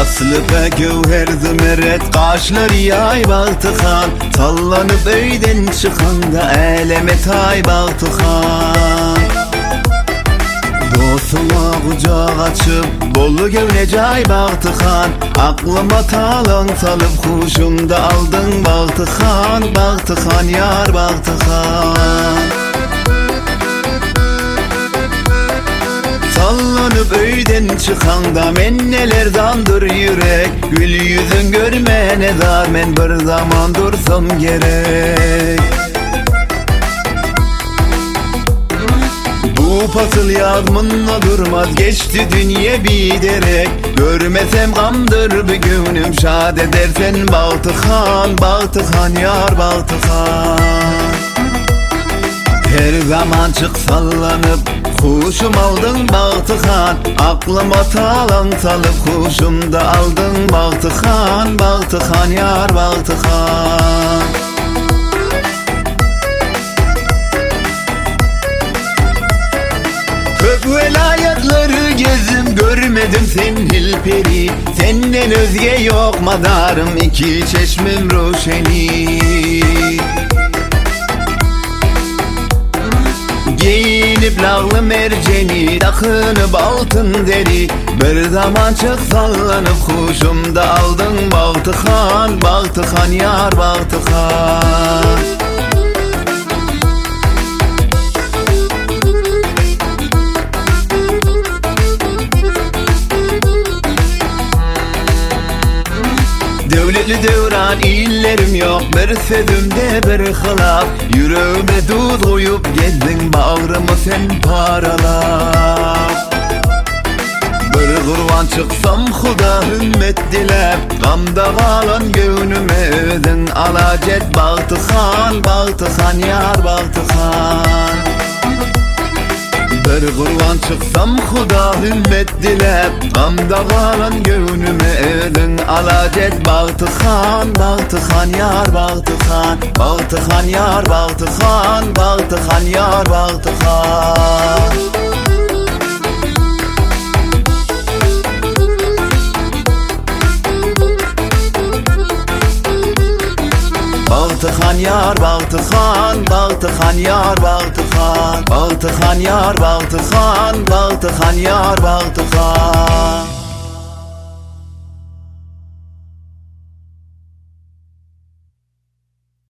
Aslı ve gövher zümeret kaşları yay Baltıhan. Sallanıp öyden çıkanda eleme tay Baltıhan. Dostuma kucak açıp bolu gövne cay Baltıhan. Aklıma talan salıp kuşumda aldın Baltıhan. Baltıhan yar Baltıhan. Sallanıp öyden çıkanda men neler dandır yürek. Gül yüzün görmene dar men bir zaman dursam gerek. Bu pasıl yazmınla durmaz geçti dünya biderek. Görmesem gamdır bir günüm şad edersen Baltıhan. Baltıhan yar Baltıhan. Her zaman çık sallanıp kuşum aldın Baltıhan. Aklıma talan salıp kuşumda aldın Baltıhan. Baltıhan yar Baltıhan. Kök velayetleri gezdim görmedim sen hilperi. Senden özge yok madarım iki çeşmim roşeni. Giyinip lağlı merceni takınıp altın deri. Bir zaman çık sallanıp kuşumda aldın Baltıhan. Baltıhan yar Baltıhan. Devletli devran illerim yok bir sözümde bir hılaf. Yüreğime duz koyup gezdin bağrımı sen paralap. Bir kurban çıksam huda hümmet dilep. Gamda kalan gönlüme özün alacet Baltıhan. Baltıhan yar Baltıhan. Bir kurban çıksam huda hümmet dilep. Gamda kalan gönlüme özün alacet Baltıhan. Baltıhan yar Baltıhan. Baltıhan yar Baltıhan. Baltıhan yar Baltıhan. Baltıhan yar Baltıhan. Baltıhan yar Baltıhan. Baltıhan yar Baltıhan. Baltıhan yar Baltıhan.